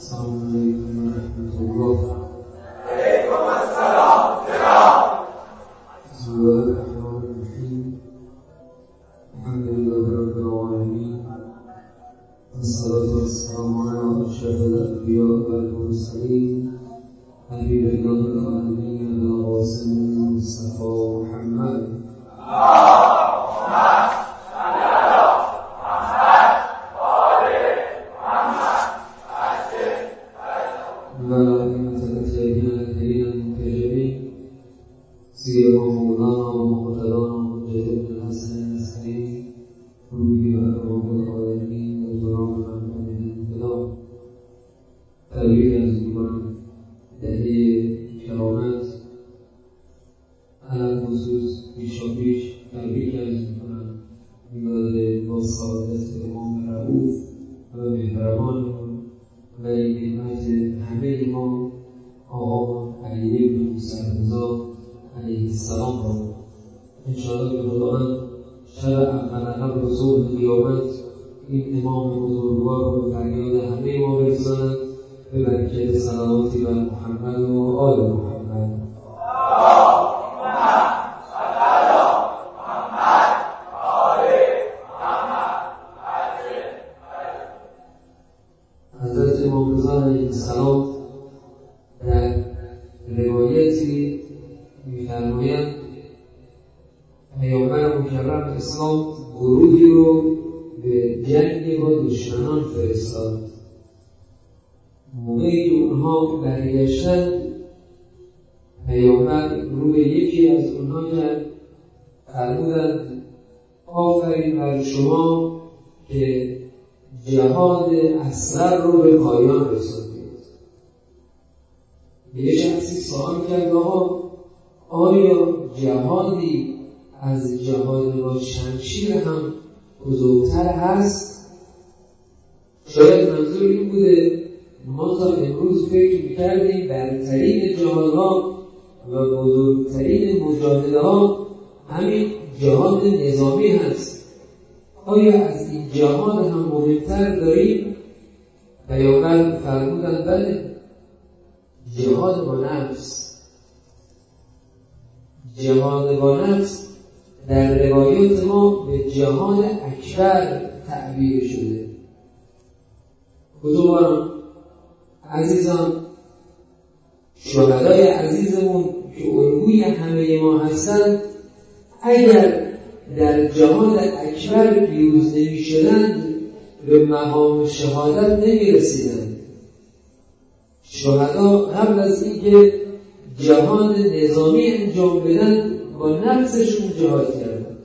السلام علیکم و رحمت الله. علیکم السلام جناب. بسم الله الرحمن الرحیم. الحمد لله رب العالمین. والصلاة والسلام علی اشرف الانبیاء والمرسلین حبیب الله العالمین القاسم المصطفى محمد. سيما مولانا ومقتدانا مجدد الحسن السليم روحي وأرواح العالمين والجرام محمد الانقلاب. تبریک از میکنم دهه کرامت، علم خصوص پیشاپیش تبریک از میکنم میلاد با سعادت امام رؤوف و مهربانمون و نعمت همه ما آقا علی بن موسی رضا علیه السلام را انشاءالله که خداوند شب اول و صبح قیامت این امام بزرگوار را به فریاد همه ما برساند به برکت صلواتی بر محمد و آل محمد. حضرت امام رضا علیه السلام در روایتی می‌فرمایند پیامبر مکرم اسلام گروهی رو به جنگ با دشمنان فرستاد. موقعی که اونها برگشتند پیامبر رو به یکی از اونها کرد، فرمودند آفرین بر شما که جهاد اصغر رو به پایان رساندید. یه شخصی سوال کرد آیا جهادی از جهاد با شمشیر هم بزرگتر هست؟ شاید منظور این بوده ما تا امروز فکر می‌کردیم برترین جهادها و بزرگترین مجاهده ها همین جهاد نظامی هست. آیا از این جهاد هم مهمتر داریم؟ پیامبر فرمودند بله، جهاد با نفس. جهاد با نفس در روایات ما به جهاد اکبر تعبیر شده. بزرگواران عزیزان، شهدای عزیزمون که الگوی همه ما هستند، اگر در جهاد اکبر پیروز نمی شدند به مقام شهادت نمی رسیدند. شهدا قبل از اینکه جهاد نظامی انجام بدن با نفسشون جهاد کردن.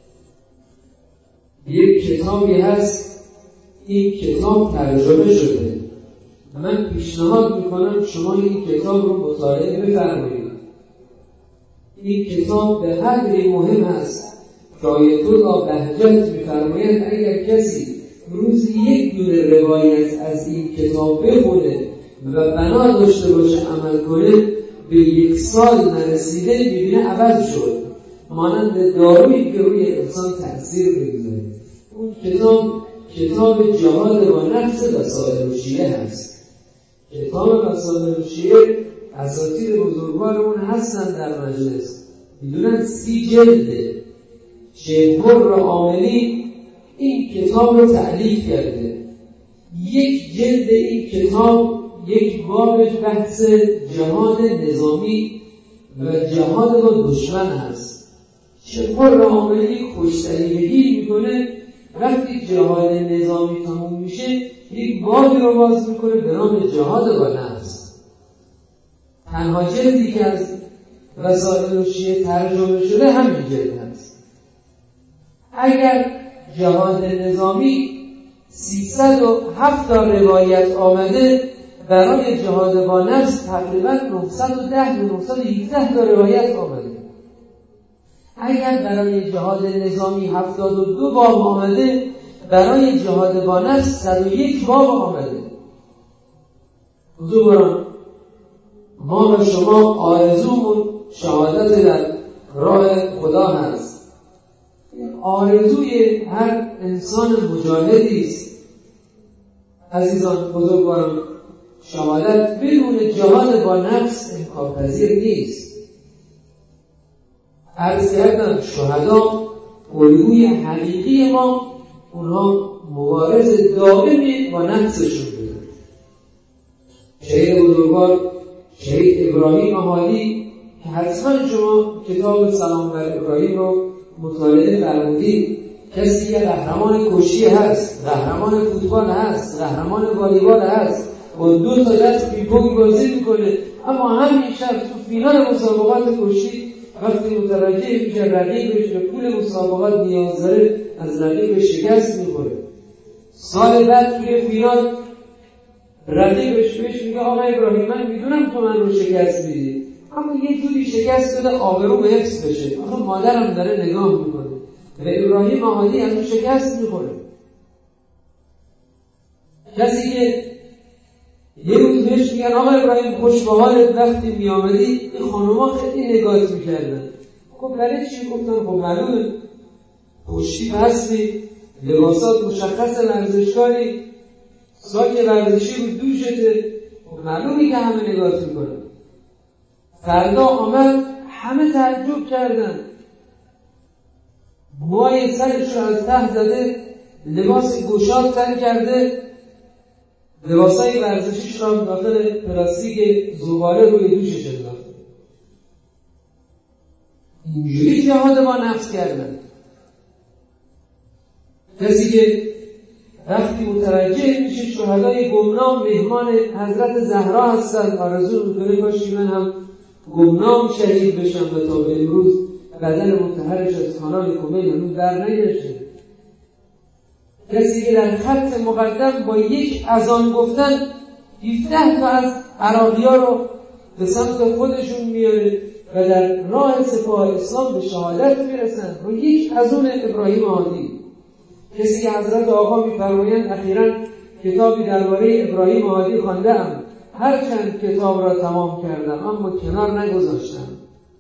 یک کتابی هست، این کتاب ترجمه شده. من پیشنهاد میکنم شما این کتاب رو مطالعه بفرمایید. این کتاب به قدری مهم است که آیت الله بهجت میفرماید اگر کسی روزی یک دونه روایت از این کتاب بخونه و بنا داشته باشه عمل کنه، به 1 سال نرسیده میبینه عوض شد، مانند دارویی که روی انسان تأثیر بگذاره. اون کتاب جهاد با نفس وسائل الشیعه هست. کتاب وسائل الشیعه اساتید بزرگوارمون هستن در مجلس، میدونن 30 جلده. شیخ مر عاملی این کتاب رو تألیف کرده. 1 جلد این کتاب یک بابش بحث جهاد نظامی و جهاد با دشمن هست. شیخ مر عاملی خوش‌طریقگی میکنه وقتی جهاد نظامی تموم میشه یک بابی رو باز میکنه به نام جهاد با نفس. تنها جلدی که از وسائل الشیعه ترجمه شده همین جلد هست. اگر جهاد نظامی 307 تا روایت آمده، برای جهاد با نفس تقریبا 910 و 917 تا روایت آمده. اگر برای جهاد نظامی 72 باب آمده، برای جهاد با نفس 101 باب آمده. بزرگواران، ما و شما آرزومون شهادت در راه خدا هست. آرزوی هر انسان مجاهدی است. عزیزان بزرگواران، شهادت بدون جهاد با نفس امکان پذیر نیست. عرض کردم شهدا الگوی حقیقی ما اونها مبارز دائمی با نفسشون بودن. شهید بزرگوار شهید ابراهیم احادی که حتما شما کتاب سلام بر ابراهیم رو مطالعه فرمودید، کسی که قهرمان کشتی هست، قهرمان فوتبال هست، قهرمان والیبال هست، با 2 تا دست پینگ بازی میکنه، اما همین شب تو فینال مسابقات کشتی وقتی متوجه میشه رقیبش به پول مسابقات نیاز داره، از رقیب شکست میخوره. سال بعد توی فینال رقیبش بهش میگه آقا ابراهیم من میدونم تو من رو شکست میدی، اما یه جوری شکست بده آبرو حفظ بشه. آقا مادرم داره نگاه میکنه و ابراهیم احادی از اون شکست میخوره. کسی که یه روز بهش میگن آقا ابراهیم خوش به حالت وقتی میامدی این خانوما خیلی نگاهت میکردن. خب برای چی؟ گفتن خب معلومه خوشی هستی، لباسات مشخص ورزشکاری، ساک ورزشی رو دوشته، خب معلومه که همه نگاهت میکنن. فردا آمد همه تعجب کردن، موهای سرش رو از ته زده، لباس گشاد تن کرده، لباسای ورزشیش را داخل پلاستیک زباله روی دوشش انداخته. اینجوری جهاد با نفس کردن. کسی که وقتی متوجه میشه شهدای گمنام مهمان حضرت زهرا هستند، آرزو میکنه کاشی من هم گمنام شهید بشم و تا به امروز بدن مطهرش از خانان کمیل هنوز در نگشته. کسی که در خط مقدم با یک اذان گفتن 17 تا از عراقی‌ها رو به سمت خودشون میاره و در راه سپاه اسلام به شهادت میرسن با یک اذان ابراهیم احادی. کسی که حضرت آقا می‌فرمایند اخیراً کتابی درباره ابراهیم احادی خواندم، هرچند کتاب را تمام کردم اما کنار نگذاشتم.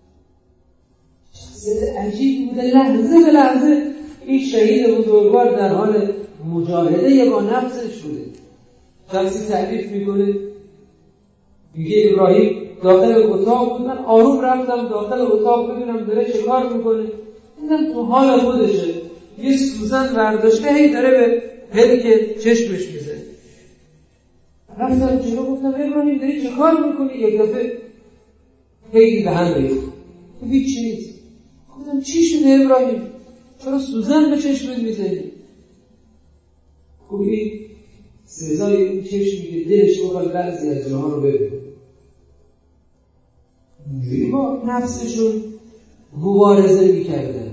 شخصیت عجیب بوده، لحظه به لحظه این شهید بزرگوار در حال مجاهده با نفسش بوده. شخصی تعریف میکنه میگه ابراهیم داخل اتاق بود، من آروم رفتم داخل اتاق ببینم داره چه کار میکنه، دیدم تو حال خودشه، یه سوزن برداشته هی داره به پلک چشمش میزنه. رفتم جلو گفتم ابراهیم داری چه کار میکنی؟ یک دفعه هی به هم ریخت، هیچ نیست. گفتم چی شده ابراهیم؟ چرا سوزن به چشمت میزنی؟ گویی سزای اون چشمی که دلش بخواد بعضی از جاها رو ببینه. اینجوری با نفسشون مبارزه میکردن.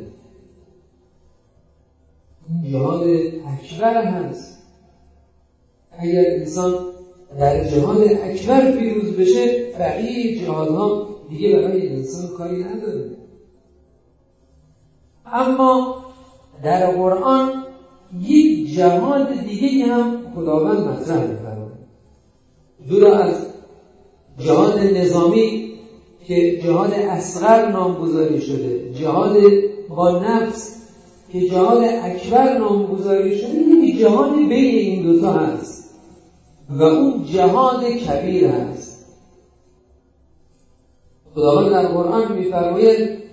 این جهاد اکبر هست. اگر انسان در جهاد اکبر پیروز بشه بقیه جهادها دیگه برای انسان کاری نداره. اما در قرآن یک جهاد دیگه هم خداوند مطرح می‌فرماید. جدا از جهاد نظامی که جهاد اصغر نامگذاری شده، جهاد با نفس که جهاد اکبر نامگذاری شده، یک جهاد بین این دوتا هست و اون جهاد کبیر هست. خداوند در قرآن می‌فرماید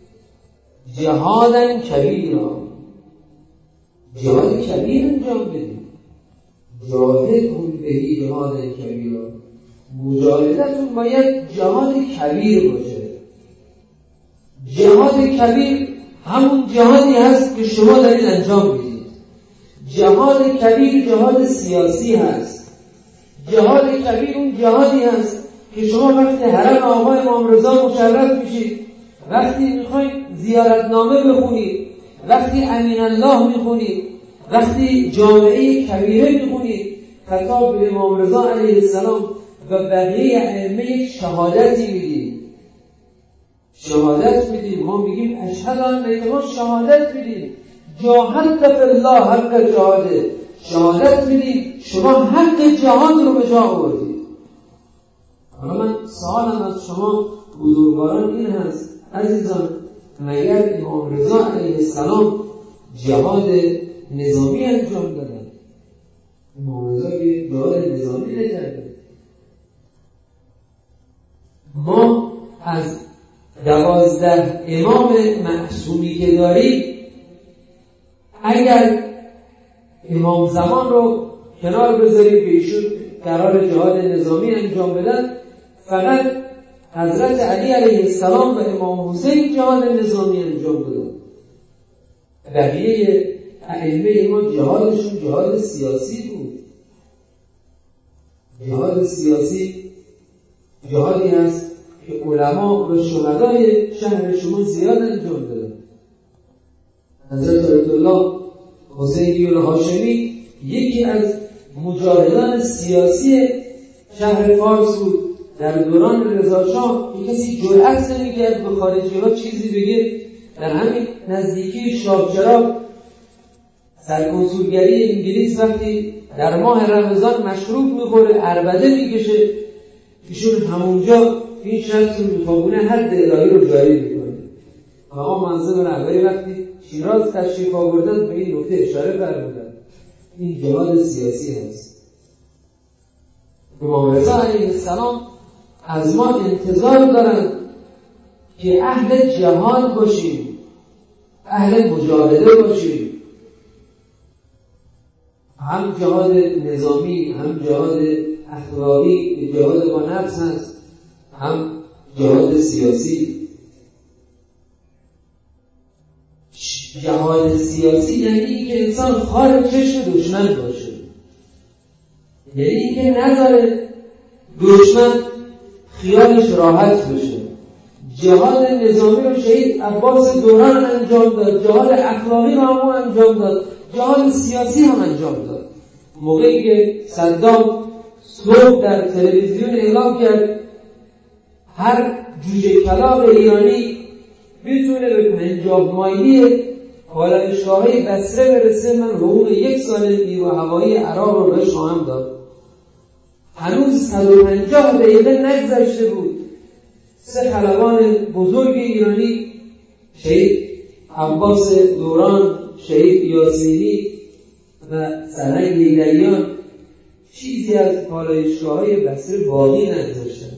جهادن کبیرا، جهاد کبیر انجام بدید. جاهدهم بهی جهادن کبیرا، مجاهدتون باید جهاد کبیر باشه. جهاد کبیر همون جهادی هست که شما دارید انجام میدید. جهاد کبیر جهاد سیاسی هست. جهاد کبیر اون جهادی هست که شما وقتی حرم آقا امام رضا مشرف میشید، وقتی میخواید زیارتنامه بخونید، وقتی امین الله میخونید، وقتی جامعه کبیره میخونید، خطاب به امام رضا علیه السلام و بقیه ائمه شهادتی میدید. شهادت میدیم، ما میگیم اشهد ان لا اله، ما شهادت میدیم جاهدت فی الله حق جهاده، شهادت میدیم شما حق جهاد رو به جا آوردید. حالا من سوالم از شما بزرگواران این هست عزیزان، مگر امام رضا علیه السلام جهاد نظامی انجام دادن؟ امام رضا که جهاد نظامی نکرده. ما از 12 امام معصومی که داریم، اگر امام زمان رو کنار بذاریم که ایشون قرار جهاد نظامی انجام بدن، فقط حضرت علی علیه السلام و امام حسین جهاد نظامی انجام دادن. بقیه ائمه ما جهادشون جهاد سیاسی بود. جهاد سیاسی جهادی هست که علما و شهدای شهر شما زیاد انجام دادن. حضرت آیت الله حسینی الهاشمی یکی از مجاهدان سیاسی شهر فارس بود. در دوران رضاشاه کسی جرأت نمی‌کرد به خارجی‌ها چیزی بگه. در همین نزدیکی شاهچراغ سرکنسولگری انگلیس وقتی در ماه رمضان مشروب میخوره، عربده میکشه، ایشون همونجا این شخص رو میخوابونه حد الهی رو جاری میکنه. آقا منظم رهبری وقتی شیراز تشریف آوردن به این نکته اشاره فرمودن. این جهاد سیاسی هست. امام رضا علیه السلام از ما انتظار دارن که اهل جهاد باشیم، اهل مجاهده باشیم. هم جهاد نظامی، هم جهاد اخلاقی، جهاد با نفس هست، هم جهاد سیاسی. جهاد سیاسی یعنی اینکه انسان خار چشم دشمن باشه، یعنی اینکه نذاره دشمن خیالش راحت بشه. جهاد نظامی رو شهید عباس دوران انجام داد، جهاد اخلاقی رو هم انجام داد، جهاد سیاسی هم انجام داد. موقعی که صدام صبح در تلویزیون اعلام کرد هر جوجه کلاغ ایرانی میتونه به 50 مایلی پالایشگاه‌های بصره برسه، من حقوق 1 سال نیرو هوایی عراق رو بهش خواهم داد. هنوز 150 دقیقه نگذشته بود 3 خلبان بزرگ ایرانی، شهید عباس دوران، شهید یاسینی و سرهنگ لیلیان، چیزی از پالایشگاه‌های بصره باقی نگذاشتن.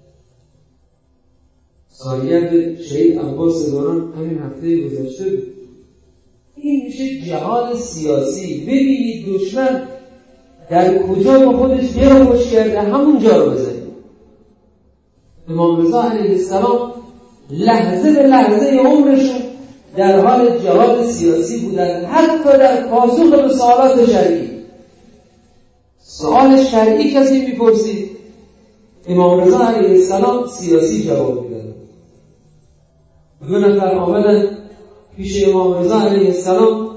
سالگرد شهید عباس دوران همین هفته گذشته بود. این میشه جهاد سیاسی. ببینید دشمن در کجا با خودش گره‌وش کرده، همونجا رو بزنید. امام رضا علیه السلام لحظه به لحظه عمرشون در حال جهاد سیاسی بودن، حتی در پاسخ به سوالات شرعی. سوال شرعی کسی میپرسید، امام رضا علیه السلام سیاسی جواب میدن. 2 نفر آمدن پیش امام رضا علیه السلام،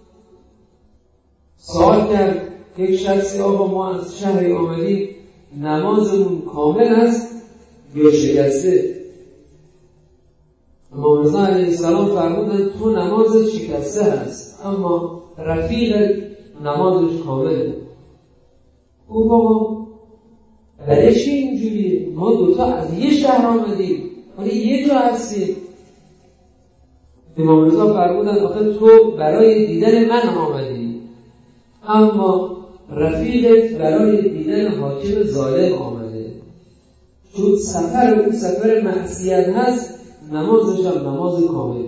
سوال کرد یک شخصی، آقا ما از شهری آمدیم، نمازمون کامل است یا شکسته؟ امام رضا علیه السلام فرمودن تو نمازت شکسته هست، اما رفیق نمازش کامله. او بابا برای چی اینجوریه؟ ما دوتا از یه شهر آمدیم، ولی یه جا هستیم. امام رضا فرمودن آخه تو برای دیدن من آمدی، اما رفیقت برای دیدن حاکم ظالم آمده. چون سفر اون سفر معصیت هست، نمازش هم نماز کامل.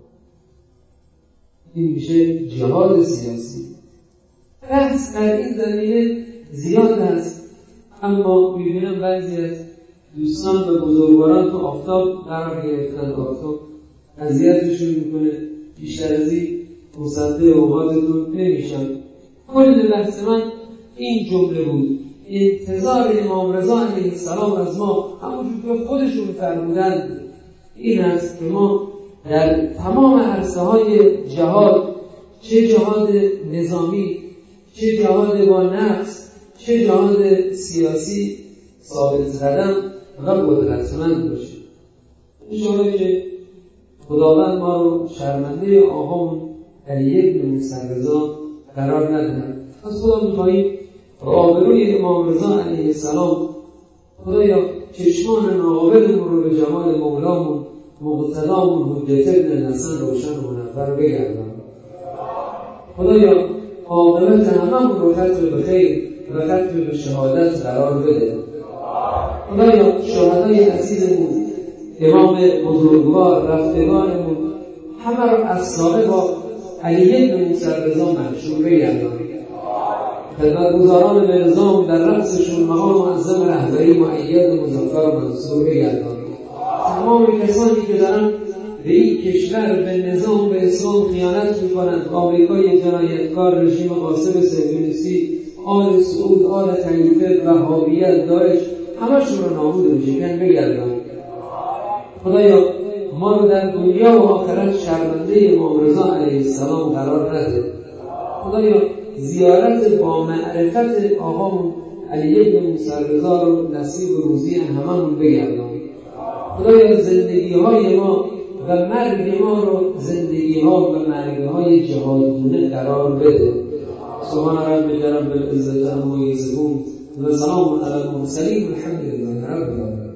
این میشه جهاد سیاسی. بحث در این زمینه زیاد هست، اما میبینم بعضی از دوستان و بزرگواران تو آفتاب قرار گرفتن. آفتاب اذیتشون میکنه، بیشتر از این مصدق اوقاتتون نمیشن. کل بحث من این جمله بود: انتظار امام رضا علیه السلام از ما، همونجور که خودشون فرمودند، این است که ما در تمام عرصه های جهاد، چه جهاد نظامی، چه جهاد با نفس، چه جهاد سیاسی، ثابت قدم و قدرتمند باشیم. انشاءالله که خداوند ما رو شرمنده آقامون علی بن موسی رضا قرار ندهد. از خدا می‌خواهیم آبروی امام رضا علیه السلام، خدایا چشمان ناقابلمون رو به جمال مولامون مقتدامون حجت ابن الحسن روشن و منور بگردان. خدایا عاقبت هممون رو ختم به خیر و ختم به شهادت قرار بده. خدایا شهدای عزیزمون، امام بزرگوار، رفتگانمون، همه رو از سابق با علی بن موسی رضا منشور بگردانی. خدمتگزاران به نظام در رأسشون مقام معظم رهبری مؤید مظفر و منصور بگردانی. تمام کسانی که دارن به این کشور، به نظام، به اسلام خیانت میکنند، آمریکای جنایتکار، رژیم غاصب صهیونیستی، آل سعود، آل خلیفه، وهابیت، داعش، همشون رو نابود و شکن بگردانید. خدایا ما رو در دنیا و آخرت شرمنده امام رضا علیه السلام قرار نده. خدایا زیارت با معرفت آقامون علی بن موسی رضا رو نصیب و روزی هممون بگردانید. خدایا زندگی‌های ما و مرگ ما رو زندگی‌ها و مرگ‌های جهادگونه قرار بده. سبحان ربک رب العزة عما یصفون و سلام علی المرسلین والحمد لله رب العالمین.